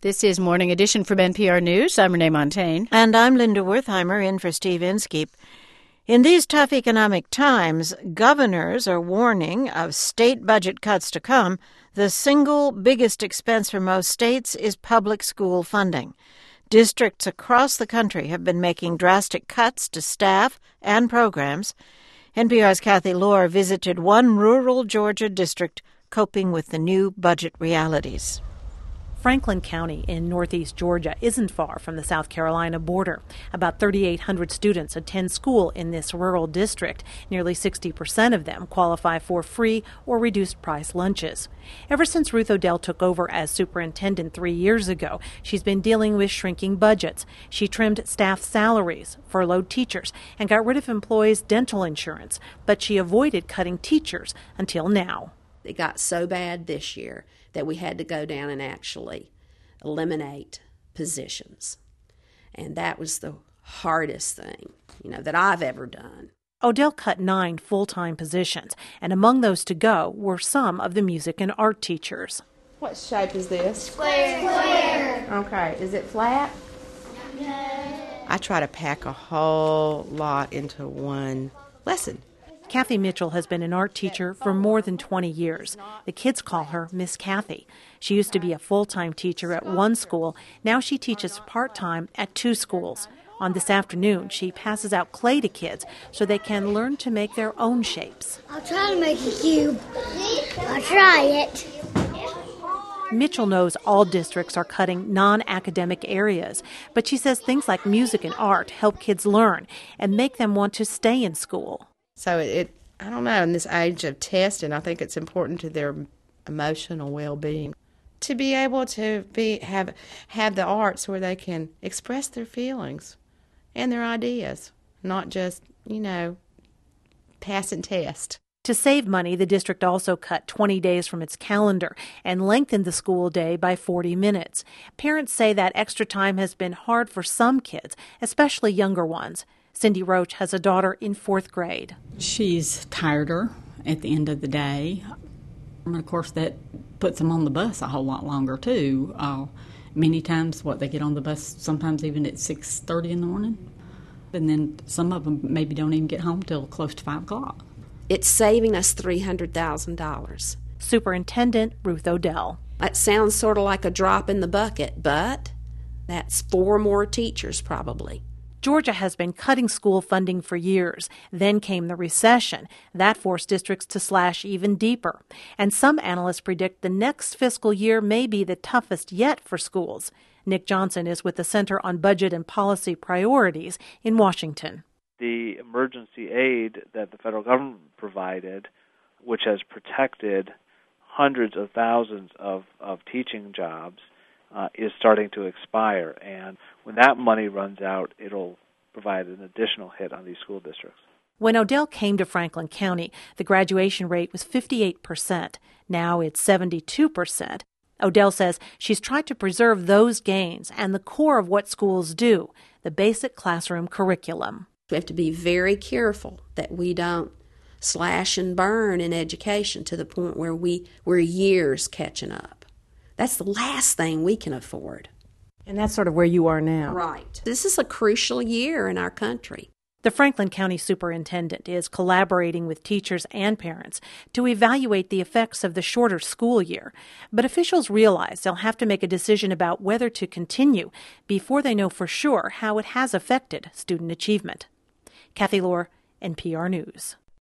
This is Morning Edition from NPR News. I'm Renee Montagne. And I'm Linda Wertheimer, in for Steve Inskeep. In these tough economic times, governors are warning of state budget cuts to come. The single biggest expense for most states is public school funding. Districts across the country have been making drastic cuts to staff and programs. NPR's Kathy Lohr visited one rural Georgia district coping with the new budget realities. Franklin County in northeast Georgia isn't far from the South Carolina border. About 3,800 students attend school in this rural district. Nearly 60% of them qualify for free or reduced price lunches. Ever since Ruth Odell took over as superintendent 3 years ago, she's been dealing with shrinking budgets. She trimmed staff salaries, furloughed teachers, and got rid of employees' dental insurance. But she avoided cutting teachers until now. It got so bad this year that we had to go down and actually eliminate positions. And that was the hardest thing, that I've ever done. Odell cut 9 full-time positions, and among those to go were some of the music and art teachers. What shape is this? Square. Okay, is it flat? No. I try to pack a whole lot into one lesson. Kathy Mitchell has been an art teacher for more than 20 years. The kids call her Miss Kathy. She used to be a full-time teacher at one school. Now she teaches part-time at 2 schools. On this afternoon, she passes out clay to kids so they can learn to make their own shapes. I'll try to make a cube. I'll try it. Mitchell knows all districts are cutting non-academic areas, but she says things like music and art help kids learn and make them want to stay in school. So I don't know, in this age of testing, I think it's important to their emotional well-being to be able to have the arts where they can express their feelings and their ideas, not just, pass and test. To save money, the district also cut 20 days from its calendar and lengthened the school day by 40 minutes. Parents say that extra time has been hard for some kids, especially younger ones. Cindy Roach has a daughter in 4th grade. She's tireder at the end of the day. And of course, that puts them on the bus a whole lot longer, too. Many times, they get on the bus sometimes even at 6:30 in the morning. And then some of them maybe don't even get home till close to 5 o'clock. It's saving us $300,000. Superintendent Ruth Odell. That sounds sort of like a drop in the bucket, but that's 4 more teachers probably. Georgia has been cutting school funding for years. Then came the recession. That forced districts to slash even deeper. And some analysts predict the next fiscal year may be the toughest yet for schools. Nick Johnson is with the Center on Budget and Policy Priorities in Washington. The emergency aid that the federal government provided, which has protected hundreds of thousands of teaching jobs, is starting to expire. And when that money runs out, it'll provide an additional hit on these school districts. When Odell came to Franklin County, the graduation rate was 58%. Now it's 72%. Odell says she's tried to preserve those gains and the core of what schools do, the basic classroom curriculum. We have to be very careful that we don't slash and burn in education to the point where we're years catching up. That's the last thing we can afford. And that's sort of where you are now. Right. This is a crucial year in our country. The Franklin County superintendent is collaborating with teachers and parents to evaluate the effects of the shorter school year. But officials realize they'll have to make a decision about whether to continue before they know for sure how it has affected student achievement. Kathy Lohr, NPR News.